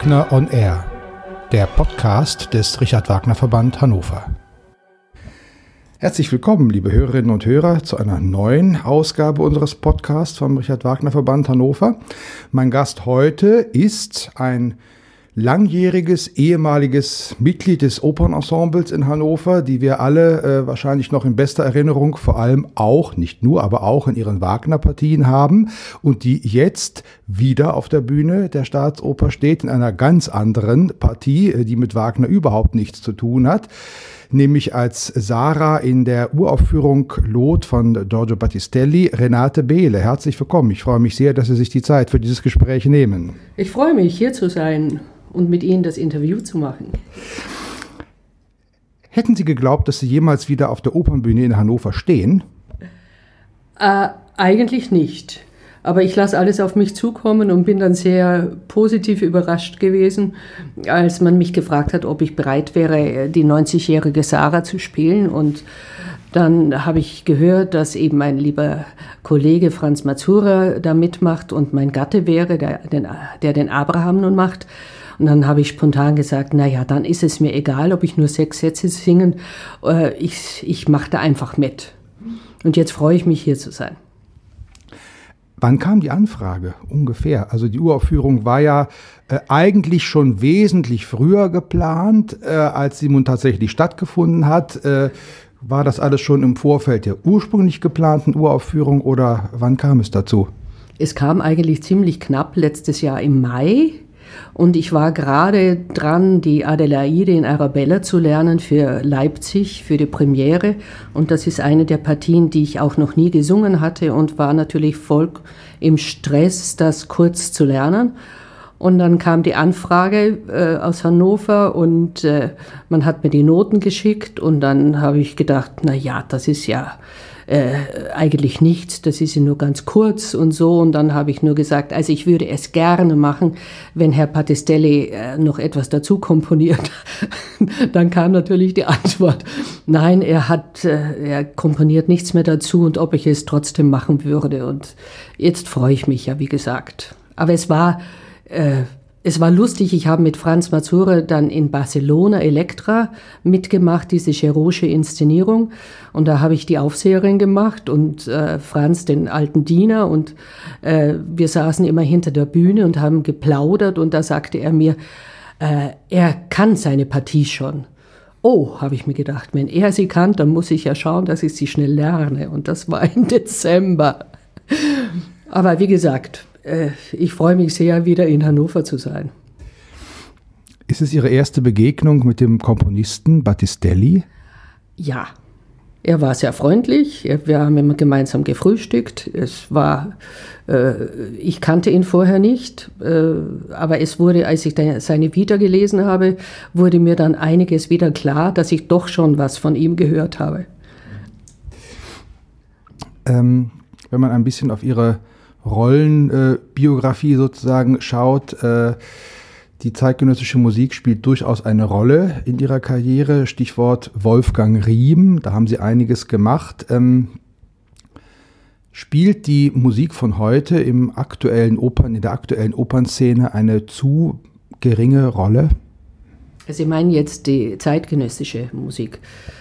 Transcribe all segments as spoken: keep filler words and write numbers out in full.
Wagner on Air, der Podcast des Richard Wagner Verband Hannover. Herzlich willkommen, liebe Hörerinnen und Hörer, zu einer neuen Ausgabe unseres Podcasts vom Richard Wagner Verband Hannover. Mein Gast heute ist ein langjähriges, ehemaliges Mitglied des Opernensembles in Hannover, die wir alle äh, wahrscheinlich noch in bester Erinnerung, vor allem auch, nicht nur, aber auch in ihren Wagner-Partien haben und die jetzt wieder auf der Bühne der Staatsoper steht, in einer ganz anderen Partie, die mit Wagner überhaupt nichts zu tun hat, nämlich als Sarah in der Uraufführung Lot von Giorgio Battistelli, Renate Behle. Herzlich willkommen. Ich freue mich sehr, dass Sie sich die Zeit für dieses Gespräch nehmen. Ich freue mich, hier zu sein und mit Ihnen das Interview zu machen. Hätten Sie geglaubt, dass Sie jemals wieder auf der Opernbühne in Hannover stehen? Äh, eigentlich nicht. Aber ich lasse alles auf mich zukommen und bin dann sehr positiv überrascht gewesen, als man mich gefragt hat, ob ich bereit wäre, die neunzigjährige Sarah zu spielen. Und dann habe ich gehört, dass eben mein lieber Kollege Franz Mazura da mitmacht und mein Gatte wäre, der den, der den Abraham nun macht. Und dann habe ich spontan gesagt, naja, dann ist es mir egal, ob ich nur sechs Sätze singen. Äh, ich ich mache da einfach mit. Und jetzt freue ich mich, hier zu sein. Wann kam die Anfrage ungefähr? Also die Uraufführung war ja äh, eigentlich schon wesentlich früher geplant, äh, als sie nun tatsächlich stattgefunden hat. Äh, war das alles schon im Vorfeld der ursprünglich geplanten Uraufführung oder wann kam es dazu? Es kam eigentlich ziemlich knapp letztes Jahr im Mai. Und ich war gerade dran, die Adelaide in Arabella zu lernen für Leipzig, für die Premiere. Und das ist eine der Partien, die ich auch noch nie gesungen hatte und war natürlich voll im Stress, das kurz zu lernen. Und dann kam die Anfrage äh, aus Hannover und äh, man hat mir die Noten geschickt und dann habe ich gedacht, na ja, das ist ja Äh, eigentlich nichts, das ist ja nur ganz kurz und so. Und dann habe ich nur gesagt, also ich würde es gerne machen, wenn Herr Battistelli äh, noch etwas dazu komponiert. Dann kam natürlich die Antwort, nein, er hat, äh, er komponiert nichts mehr dazu und ob ich es trotzdem machen würde. Und jetzt freue ich mich ja, wie gesagt. Aber es war äh, Es war lustig, ich habe mit Franz Mazura dann in Barcelona Elektra mitgemacht, diese Cherosche Inszenierung. Und da habe ich die Aufseherin gemacht und äh, Franz den alten Diener. Und äh, wir saßen immer hinter der Bühne und haben geplaudert. Und da sagte er mir, äh, er kann seine Partie schon. Oh, habe ich mir gedacht, wenn er sie kann, dann muss ich ja schauen, dass ich sie schnell lerne. Und das war im Dezember. Aber wie gesagt, ich freue mich sehr, wieder in Hannover zu sein. Ist es Ihre erste Begegnung mit dem Komponisten Battistelli? Ja, er war sehr freundlich. Wir haben immer gemeinsam gefrühstückt. Es war, äh, ich kannte ihn vorher nicht, äh, aber es wurde, als ich seine Vita gelesen habe, wurde mir dann einiges wieder klar, dass ich doch schon was von ihm gehört habe. Ähm, wenn man ein bisschen auf Ihre Rollenbiografie äh, sozusagen schaut, äh, die zeitgenössische Musik spielt durchaus eine Rolle in Ihrer Karriere. Stichwort Wolfgang Riem, da haben Sie einiges gemacht. Ähm, spielt die Musik von heute im aktuellen Opern, in der aktuellen Opernszene eine zu geringe Rolle? Sie meinen jetzt die zeitgenössische Musik?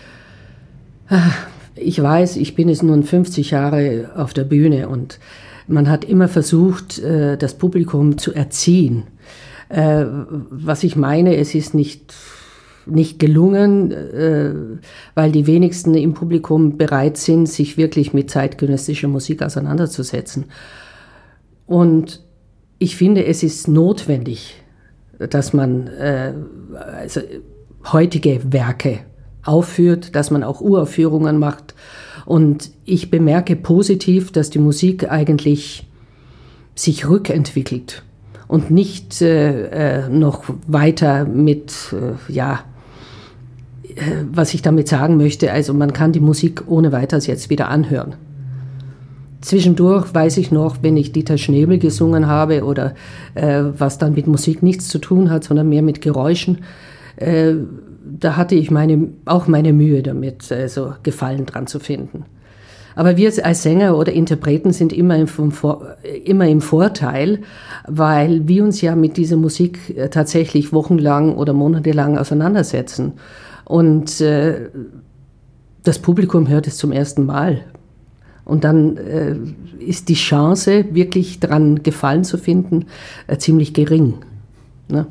Ich weiß, ich bin jetzt nun fünfzig Jahre auf der Bühne und man hat immer versucht, das Publikum zu erziehen. Was ich meine, es ist nicht, nicht gelungen, weil die wenigsten im Publikum bereit sind, sich wirklich mit zeitgenössischer Musik auseinanderzusetzen. Und ich finde, es ist notwendig, dass man also heutige Werke aufführt, dass man auch Uraufführungen macht. Und ich bemerke positiv, dass die Musik eigentlich sich rückentwickelt und nicht äh, noch weiter mit, äh, ja, äh, was ich damit sagen möchte, also man kann die Musik ohne weiteres jetzt wieder anhören. Zwischendurch weiß ich noch, wenn ich Dieter Schnebel gesungen habe oder äh, was dann mit Musik nichts zu tun hat, sondern mehr mit Geräuschen, äh, da hatte ich meine, auch meine Mühe damit, also Gefallen dran zu finden. Aber wir als Sänger oder Interpreten sind immer im, immer im Vorteil, weil wir uns ja mit dieser Musik tatsächlich wochenlang oder monatelang auseinandersetzen. Und äh, das Publikum hört es zum ersten Mal. Und dann äh, ist die Chance, wirklich daran Gefallen zu finden, äh, ziemlich gering. Ne?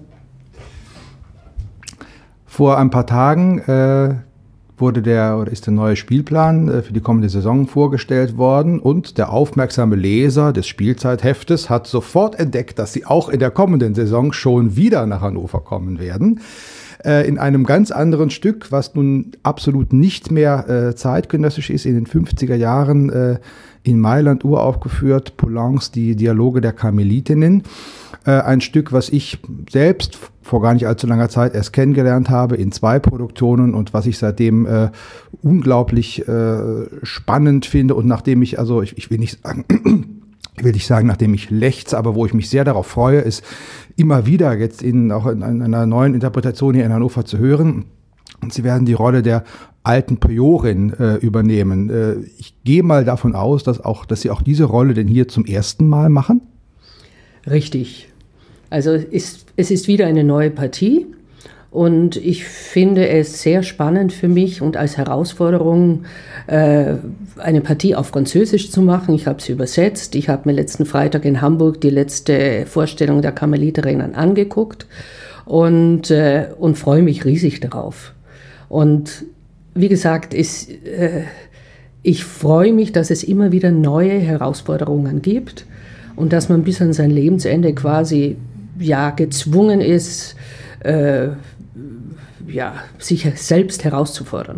Vor ein paar Tagen äh, wurde der oder ist der neue Spielplan äh, für die kommende Saison vorgestellt worden und der aufmerksame Leser des Spielzeitheftes hat sofort entdeckt, dass sie auch in der kommenden Saison schon wieder nach Hannover kommen werden. Äh, in einem ganz anderen Stück, was nun absolut nicht mehr äh, zeitgenössisch ist, in den fünfziger Jahren äh, in Mailand uraufgeführt, Poulencs Die Dialoge der Karmelitinnen. Äh, ein Stück, was ich selbst vor gar nicht allzu langer Zeit erst kennengelernt habe, in zwei Produktionen und was ich seitdem äh, unglaublich äh, spannend finde und nachdem ich, also ich, ich will nicht sagen, will nicht sagen, nachdem ich lechze, aber wo ich mich sehr darauf freue, ist immer wieder jetzt in, auch in einer neuen Interpretation hier in Hannover zu hören. Und sie werden die Rolle der alten Priorin äh, übernehmen. Äh, ich gehe mal davon aus, dass, auch, dass sie auch diese Rolle denn hier zum ersten Mal machen? Richtig. Also ist, es ist wieder eine neue Partie und ich finde es sehr spannend für mich und als Herausforderung, äh, eine Partie auf Französisch zu machen. Ich habe sie übersetzt. Ich habe mir letzten Freitag in Hamburg die letzte Vorstellung der Karmeliterinnen angeguckt und, äh, und freue mich riesig darauf. Und wie gesagt, ist, äh, ich freue mich, dass es immer wieder neue Herausforderungen gibt und dass man bis an sein Lebensende quasi ja, gezwungen ist, äh, ja, sich selbst herauszufordern.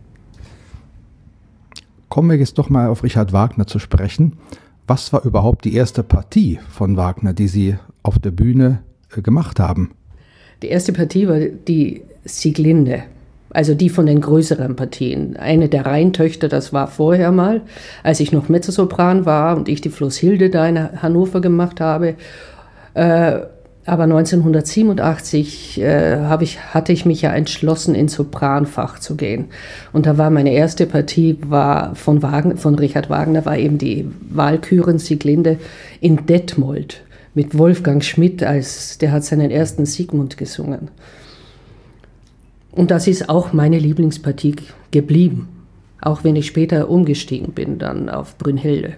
Kommen wir jetzt doch mal auf Richard Wagner zu sprechen. Was war überhaupt die erste Partie von Wagner, die Sie auf der Bühne äh, gemacht haben? Die erste Partie war die Sieglinde, also die von den größeren Partien. Eine der Rheintöchter, das war vorher mal, als ich noch Mezzosopran war und ich die Flosshilde da in Hannover gemacht habe. Äh, aber neunzehnhundertsiebenundachtzig äh, hab ich, hatte ich mich ja entschlossen, ins Sopranfach zu gehen. Und da war meine erste Partie war von, Wagner, von Richard Wagner, war eben die Walküren Sieglinde in Detmold mit Wolfgang Schmidt, als der hat seinen ersten Siegmund gesungen. Und das ist auch meine Lieblingspartie geblieben, auch wenn ich später umgestiegen bin dann auf Brünnhilde.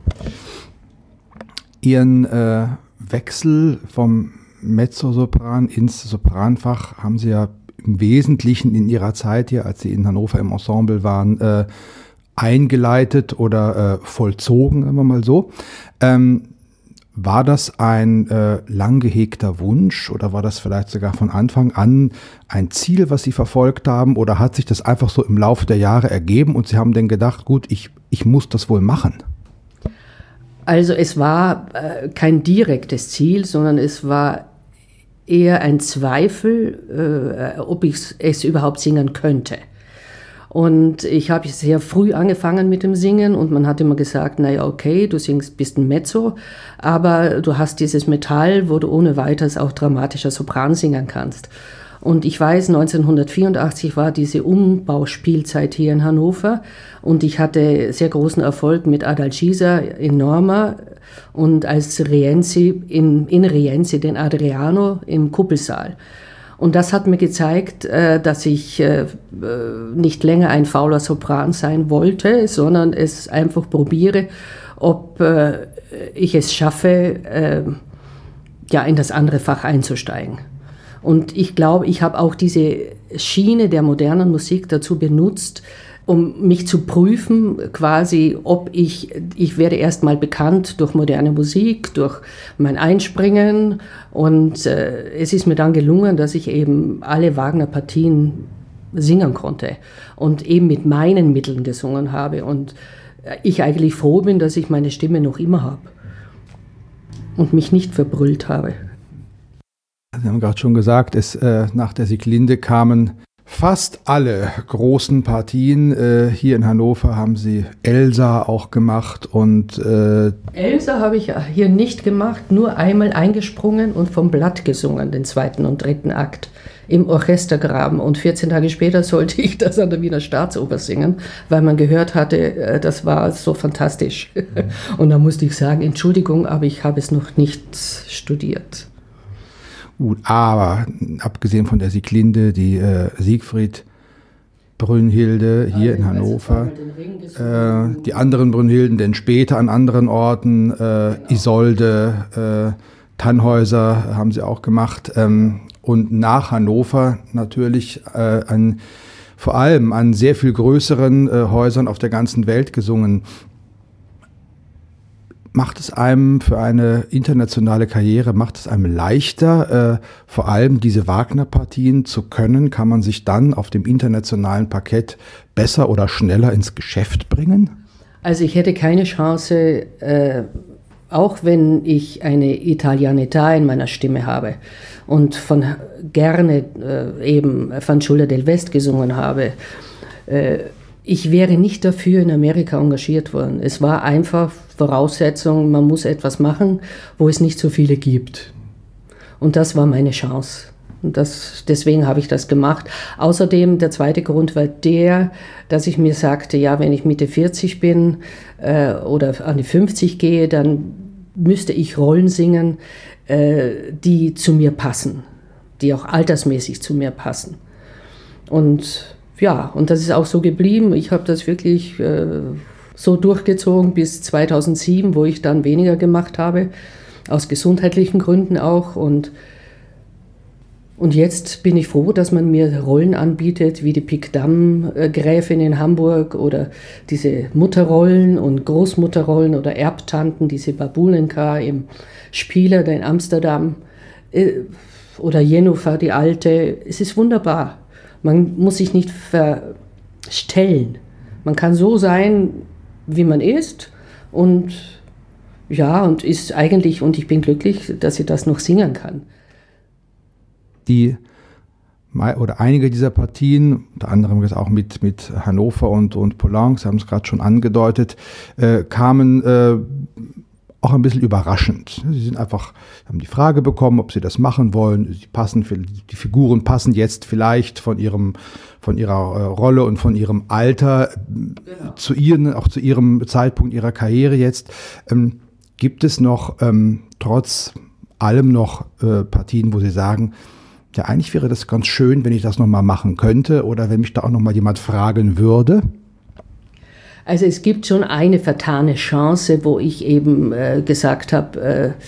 Ihren äh, Wechsel vom Mezzosopran ins Sopranfach haben Sie ja im Wesentlichen in Ihrer Zeit hier, als Sie in Hannover im Ensemble waren, äh, eingeleitet oder äh, vollzogen, sagen wir mal so. Ähm, War das ein äh, lang gehegter Wunsch oder war das vielleicht sogar von Anfang an ein Ziel, was Sie verfolgt haben, oder hat sich das einfach so im Laufe der Jahre ergeben und Sie haben dann gedacht, gut, ich, ich muss das wohl machen? Also es war äh, kein direktes Ziel, sondern es war eher ein Zweifel, äh, ob ich es überhaupt singen könnte. Und ich habe sehr früh angefangen mit dem Singen und man hat immer gesagt, naja, okay, du singst, bist ein Mezzo, aber du hast dieses Metall, wo du ohne weiteres auch dramatischer Sopran singen kannst. Und ich weiß, neunzehnhundertvierundachtzig war diese Umbauspielzeit hier in Hannover und ich hatte sehr großen Erfolg mit Adalgisa in Norma und als Rienzi in, in Rienzi den Adriano im Kuppelsaal. Und das hat mir gezeigt, dass ich nicht länger ein fauler Sopran sein wollte, sondern es einfach probiere, ob ich es schaffe, ja, in das andere Fach einzusteigen. Und ich glaube, ich habe auch diese Schiene der modernen Musik dazu benutzt, um mich zu prüfen, quasi, ob ich, ich werde erstmal bekannt durch moderne Musik, durch mein Einspringen. Und äh, es ist mir dann gelungen, dass ich eben alle Wagner-Partien singen konnte und eben mit meinen Mitteln gesungen habe. Und ich eigentlich froh bin, dass ich meine Stimme noch immer habe und mich nicht verbrüllt habe. Sie haben gerade schon gesagt, es, äh, nach der Sieglinde kamen fast alle großen Partien. Äh, hier in Hannover haben Sie Elsa auch gemacht. Und äh Elsa habe ich hier nicht gemacht, nur einmal eingesprungen und vom Blatt gesungen, den zweiten und dritten Akt im Orchestergraben. Und vierzehn Tage später sollte ich das an der Wiener Staatsoper singen, weil man gehört hatte, das war so fantastisch. Mhm. Und da musste ich sagen, Entschuldigung, aber ich habe es noch nicht studiert. Gut, aber abgesehen von der Sieglinde, die äh, Siegfried Brünnhilde hier in Hannover, äh, die anderen Brünnhilden, denn später an anderen Orten, äh, Isolde, äh, Tannhäuser haben sie auch gemacht, ähm, und nach Hannover natürlich äh, an, vor allem an sehr viel größeren äh, Häusern auf der ganzen Welt gesungen. Macht es einem für eine internationale Karriere, macht es einem leichter, äh, vor allem diese Wagner-Partien zu können? Kann man sich dann auf dem internationalen Parkett besser oder schneller ins Geschäft bringen? Also ich hätte keine Chance, äh, auch wenn ich eine Italianità in meiner Stimme habe und von gerne äh, eben Fanciulla del West gesungen habe, äh, ich wäre nicht dafür in Amerika engagiert worden. Es war einfach Voraussetzung, man muss etwas machen, wo es nicht so viele gibt. Und das war meine Chance. Und das, deswegen habe ich das gemacht. Außerdem, der zweite Grund war der, dass ich mir sagte, ja, wenn ich Mitte vierzig bin äh, oder an die fünfzig gehe, dann müsste ich Rollen singen, äh, die zu mir passen, die auch altersmäßig zu mir passen. Und ja, und das ist auch so geblieben. Ich habe das wirklich äh, so durchgezogen bis zweitausendsieben, wo ich dann weniger gemacht habe, aus gesundheitlichen Gründen auch. Und, und jetzt bin ich froh, dass man mir Rollen anbietet, wie die Pickdamm-Gräfin in Hamburg oder diese Mutterrollen und Großmutterrollen oder Erbtanten, diese Babulenka im Spieler in Amsterdam äh, oder Jennifer, die Alte. Es ist wunderbar. Man muss sich nicht verstellen. Man kann so sein, wie man ist. Und ja, und ist eigentlich, und ich bin glücklich, dass ich das noch singen kann. Die oder einige dieser Partien, unter anderem jetzt auch mit, mit Hannover und, und Poulenc, Sie haben es gerade schon angedeutet, äh, kamen äh, auch ein bisschen überraschend. Sie sind einfach, haben die Frage bekommen, ob sie das machen wollen. Sie passen, die Figuren passen jetzt vielleicht von ihrem, von ihrer äh, Rolle und von ihrem Alter genau. zu ihren, auch zu ihrem Zeitpunkt ihrer Karriere jetzt. Ähm, gibt es noch ähm, trotz allem noch äh, Partien, wo Sie sagen, ja, eigentlich wäre das ganz schön, wenn ich das nochmal machen könnte oder wenn mich da auch nochmal jemand fragen würde? Also es gibt schon eine vertane Chance, wo ich eben äh, gesagt habe, äh, äh,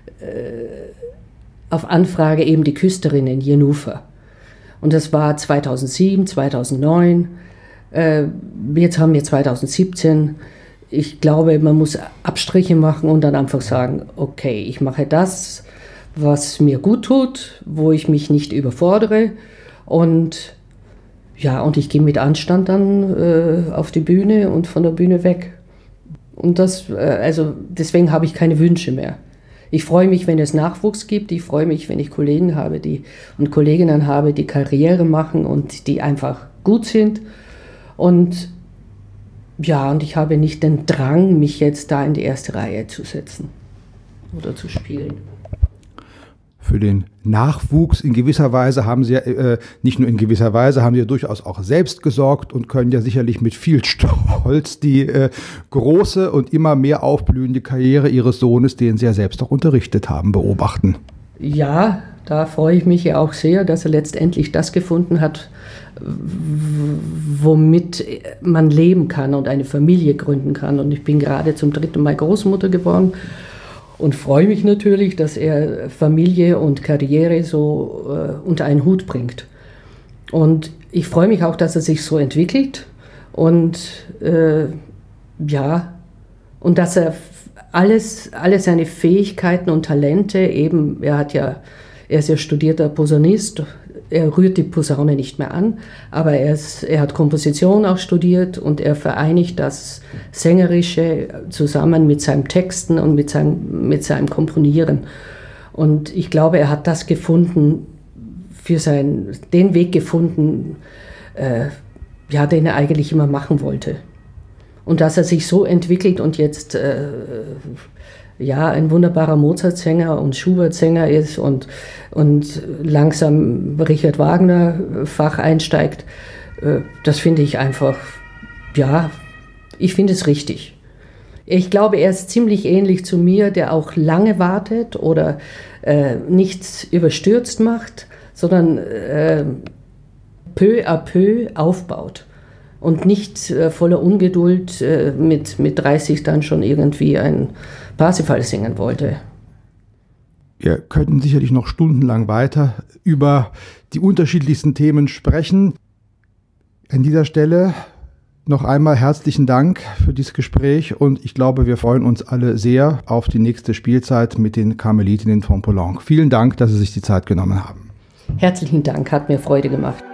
auf Anfrage eben die Küsterin in Jennifer. Und das war zweitausendsieben, zweitausendneun. Äh, jetzt haben wir zweitausendsiebzehn. Ich glaube, man muss Abstriche machen und dann einfach sagen, okay, ich mache das, was mir gut tut, wo ich mich nicht überfordere und ja, und ich gehe mit Anstand dann äh, auf die Bühne und von der Bühne weg. Und das, äh, also deswegen habe ich keine Wünsche mehr. Ich freue mich, wenn es Nachwuchs gibt. Ich freue mich, wenn ich Kollegen habe, die und Kolleginnen habe, die Karriere machen und die einfach gut sind. Und ja, und ich habe nicht den Drang, mich jetzt da in die erste Reihe zu setzen oder zu spielen. Für den Nachwuchs in gewisser Weise haben Sie ja, äh, nicht nur in gewisser Weise, haben Sie ja durchaus auch selbst gesorgt und können ja sicherlich mit viel Stolz die äh, große und immer mehr aufblühende Karriere Ihres Sohnes, den Sie ja selbst auch unterrichtet haben, beobachten. Ja, da freue ich mich ja auch sehr, dass er letztendlich das gefunden hat, womit man leben kann und eine Familie gründen kann. Und ich bin gerade zum dritten Mal Großmutter geworden. Und freue mich natürlich, dass er Familie und Karriere so äh, unter einen Hut bringt. Und ich freue mich auch, dass er sich so entwickelt und äh, ja, und dass er alles, alle seine Fähigkeiten und Talente eben, er hat ja, er ist ja studierter Posaunist, er rührt die Posaune nicht mehr an, aber er, ist, er hat Komposition auch studiert und er vereinigt das Sängerische zusammen mit seinem Texten und mit seinem, mit seinem Komponieren. Und ich glaube, er hat das gefunden, für sein, den Weg gefunden, äh, ja, den er eigentlich immer machen wollte. Und dass er sich so entwickelt und jetzt äh, ja ein wunderbarer Mozart-Sänger und Schubert-Sänger ist und, und langsam Richard Wagner-Fach einsteigt. Das finde ich einfach, ja, ich finde es richtig. Ich glaube, er ist ziemlich ähnlich zu mir, der auch lange wartet oder äh, nichts überstürzt macht, sondern äh, peu à peu aufbaut und nicht äh, voller Ungeduld äh, mit, mit dreißig dann schon irgendwie ein Parsifal singen wollte. Wir könnten sicherlich noch stundenlang weiter über die unterschiedlichsten Themen sprechen. An dieser Stelle noch einmal herzlichen Dank für dieses Gespräch und ich glaube, wir freuen uns alle sehr auf die nächste Spielzeit mit den Karmelitinnen von Poulenc. Vielen Dank, dass Sie sich die Zeit genommen haben. Herzlichen Dank, hat mir Freude gemacht.